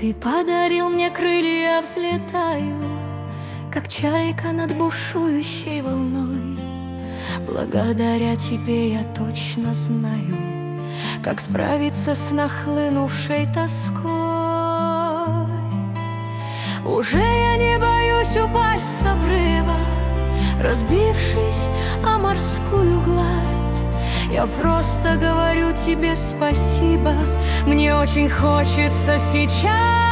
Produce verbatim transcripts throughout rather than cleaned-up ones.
Ты подарил мне крылья, взлетаю, как чайка над бушующей волной. Благодаря тебе я точно знаю, как справиться с нахлынувшей тоской. Уже я не боюсь упасть с обрыва, разбившись о морскую гладь. Я просто говорю тебе спасибо, мне очень хочется сейчас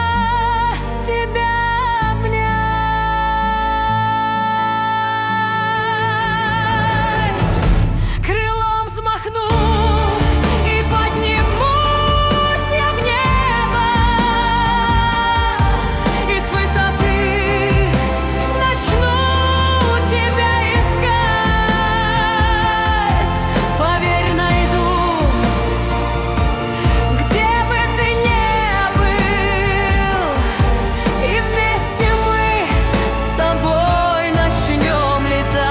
тебя обнять. Крылом взмахну и поднимусь я в небо, и с высоты начну тебя искать. Поверь, найду, где бы ты ни был, и вместе мы с тобой начнем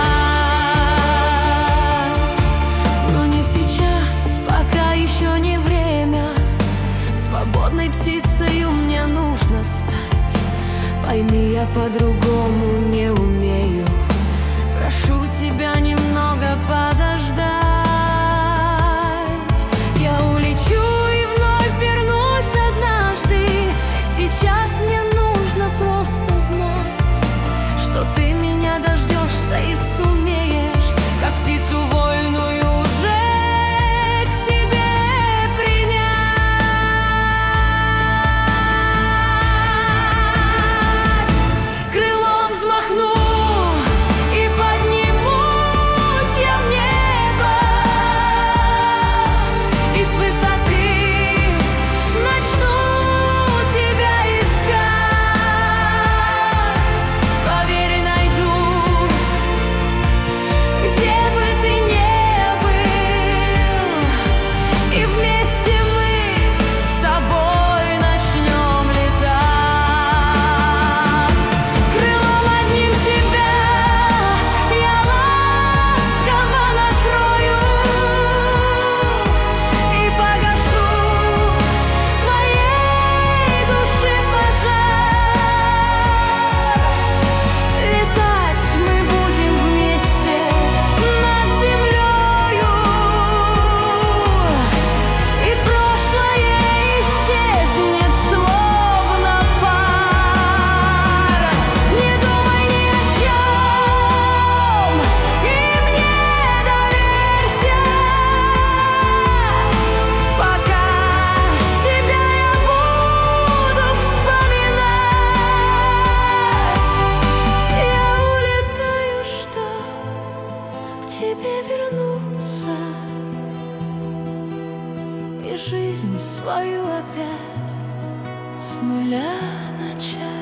летать. Но не сейчас, пока еще не время. Свободной птицею мне нужно стать. Пойми, я по-другому не умею. Прошу тебя немного подождать. Я улечу и вновь вернусь однажды. Сейчас мне нужно просто знать, что ты меня дождешься и сумеешь, как птицу вольную уже к себе принять. Крылом взмахну и поднимусь я в небо, и с высоты начну тебя искать. Поверь, найду, где бы ты ни был, и вместе мы с тобой начнем летать. Крылом одним тебя я ласково накрою и погашу твоей души пожар. Летать мы будем вместе над землею, и прошлое исчезнет словно пар. Не думай ни о чем, и мне доверься, пока тебя я буду вспоминать. Я улетаю, чтоб к тебе вернуться и жизнь свою опять с нуля начать.